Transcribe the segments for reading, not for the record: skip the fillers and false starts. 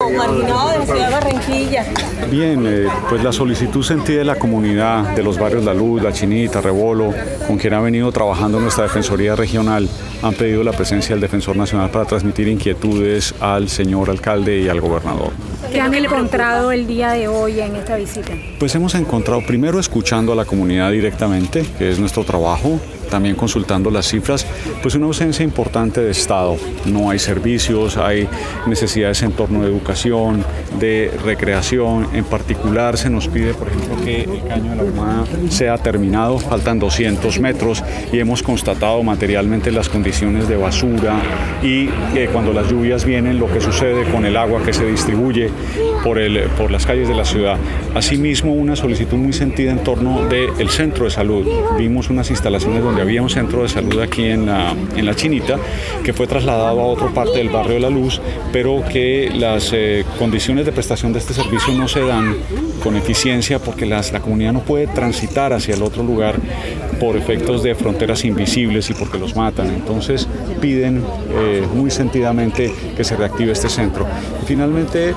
marginado de la ciudad de Barranquilla. Bien, pues la solicitud sentida de la comunidad de los barrios La Luz, La Chinita, Rebolo, con quien ha venido trabajando nuestra Defensoría Regional, han pedido la presencia del Defensor Nacional para transmitir inquietudes al señor alcalde y al gobernador. ¿Qué han encontrado el día de hoy en esta visita? Pues hemos encontrado, primero escuchando a la comunidad directamente, que es nuestro trabajo, también consultando las cifras, pues una ausencia importante de Estado. No hay servicios, hay necesidades en torno de educación, de recreación. En particular se nos pide, por ejemplo, que el caño de la Humada sea terminado, faltan 200 metros y hemos constatado materialmente las condiciones de basura y cuando las lluvias vienen, lo que sucede con el agua que se distribuye por las calles de la ciudad. Asimismo, una solicitud muy sentida en torno del centro de salud. Vimos unas instalaciones donde había un centro de salud aquí en la Chinita, que fue trasladado a otra parte del barrio de La Luz, pero que las condiciones de prestación de este servicio no se dan con eficiencia porque la comunidad no puede transitar hacia el otro lugar por efectos de fronteras invisibles y porque los matan. Entonces piden muy sentidamente que se reactive este centro. Y finalmente,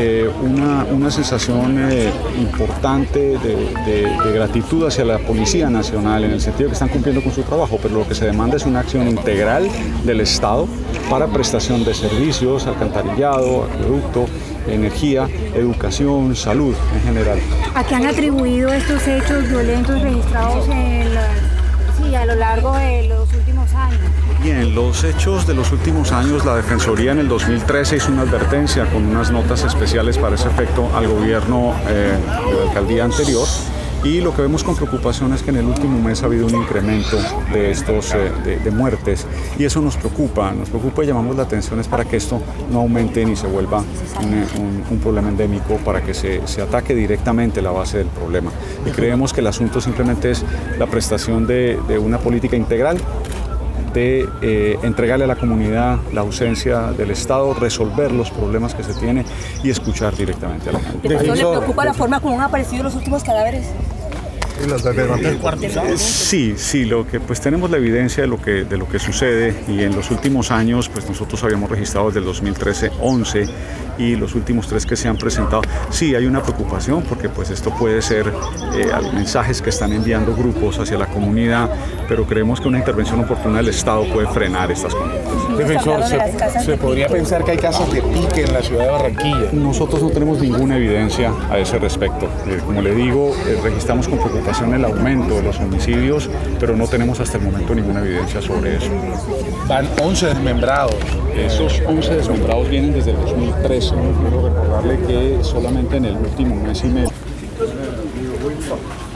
una sensación importante de gratitud hacia la Policía Nacional, en el sentido de que están cumpliendo con su trabajo, pero lo que se demanda es una acción integral del Estado para prestación de servicios, alcantarillado, acueducto, energía, educación, salud en general. ¿A qué han atribuido estos hechos violentos registrados a lo largo de los últimos años? Bien, los hechos de los últimos años, la Defensoría en el 2013 hizo una advertencia con unas notas especiales para ese efecto al gobierno de la alcaldía anterior. Y lo que vemos con preocupación es que en el último mes ha habido un incremento de estos de muertes y eso nos preocupa y llamamos la atención es para que esto no aumente ni se vuelva un problema endémico, para que se ataque directamente la base del problema. Y creemos que el asunto simplemente es la prestación de una política integral, de entregarle a la comunidad la ausencia del Estado, resolver los problemas que se tienen y escuchar directamente a la gente. ¿Le preocupa la forma como han aparecido los últimos cadáveres? Sí, pues tenemos la evidencia de lo que sucede y en los últimos años pues nosotros habíamos registrado desde el 2013 11 y los últimos 3 que se han presentado. Sí, hay una preocupación porque pues esto puede ser mensajes que están enviando grupos hacia la comunidad, pero creemos que una intervención oportuna del Estado puede frenar estas conductas. Defensor, ¿se podría pensar que hay casos de pique en la ciudad de Barranquilla? Nosotros no tenemos ninguna evidencia a ese respecto. Como le digo, registramos con preocupación el aumento de los homicidios, pero no tenemos hasta el momento ninguna evidencia sobre eso. Van 11 desmembrados. Esos 11 desmembrados vienen desde el 2013. Quiero recordarle que solamente en el último mes y medio